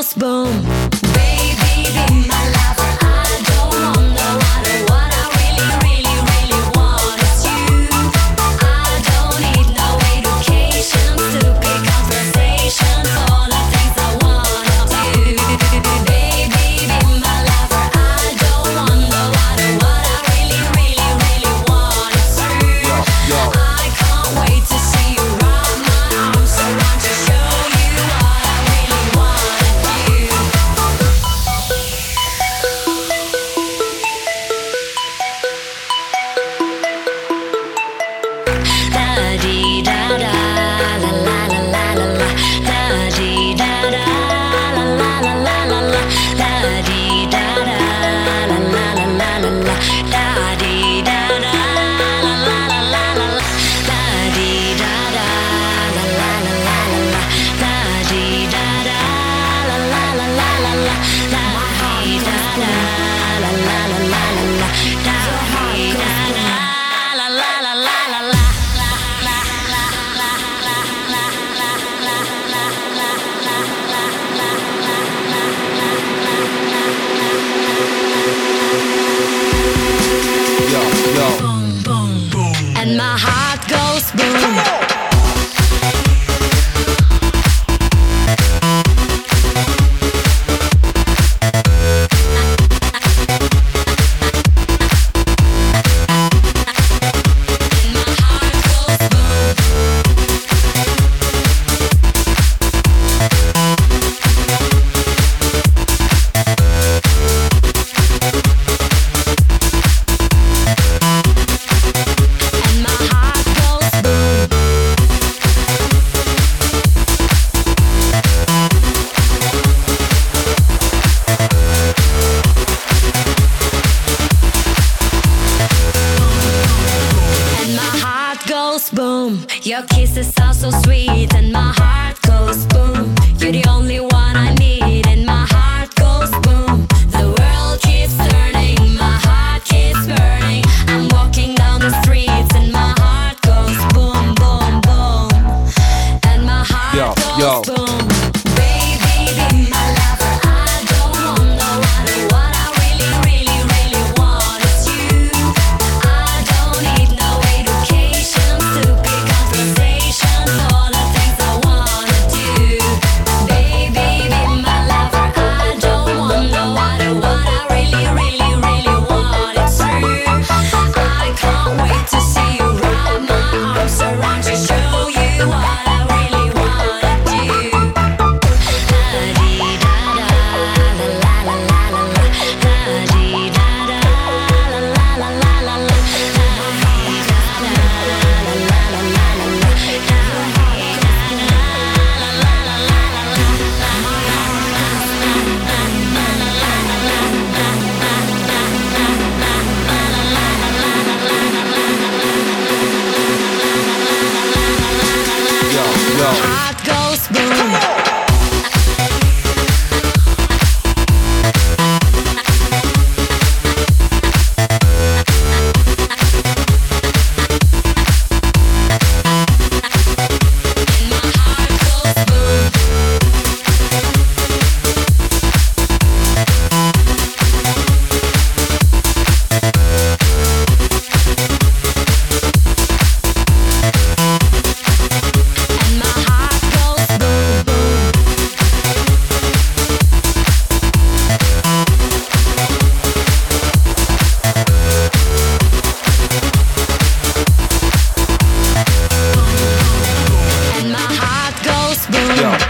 goes boom. Baby, be my lover. I don't want no other. What I really, really, really want is you. I don't need no education, stupid conversation, all the things I wanna do. Baby, be my lover. I don't want no other. What I really, really, really want is you. I can't wait to see you wrap my arms around to show you what I really wanna do. La di da da, la la la la la la. La di da da, la la la la la la. La di da da, la la la la la la. La di da da, la la la la la la. La di da da, la la la la la la. La di da da, la la la la la la. La di da da, la la la la la la. La di da da, la la la la la la. Boom, boom, boom. And my heart goes boom. Boom, your kisses are so sweet and my heart goes boom. You're the only one I need and my heart goes boom. The world keeps turning, my heart keeps burning. I'm walking down the streets and my heart goes boom, boom, boom. And my heart goes boom. Baby, be my lover. I don't want no other. What I really, really, really want is you. I don't need no education, stupid conversation, all the things I wanna do. Baby, be my lover. I don't want no other. What I really, really, really want is you. I can't wait to see you wrap my arms around to show you what I really wanna do. La di da da, la la la la la la. La di da da, la la la la la la. La di da da, la la la la la la. La di da da, la la la la la. Heart goes boom. And my heart goes boom, boom. And my heart goes boom.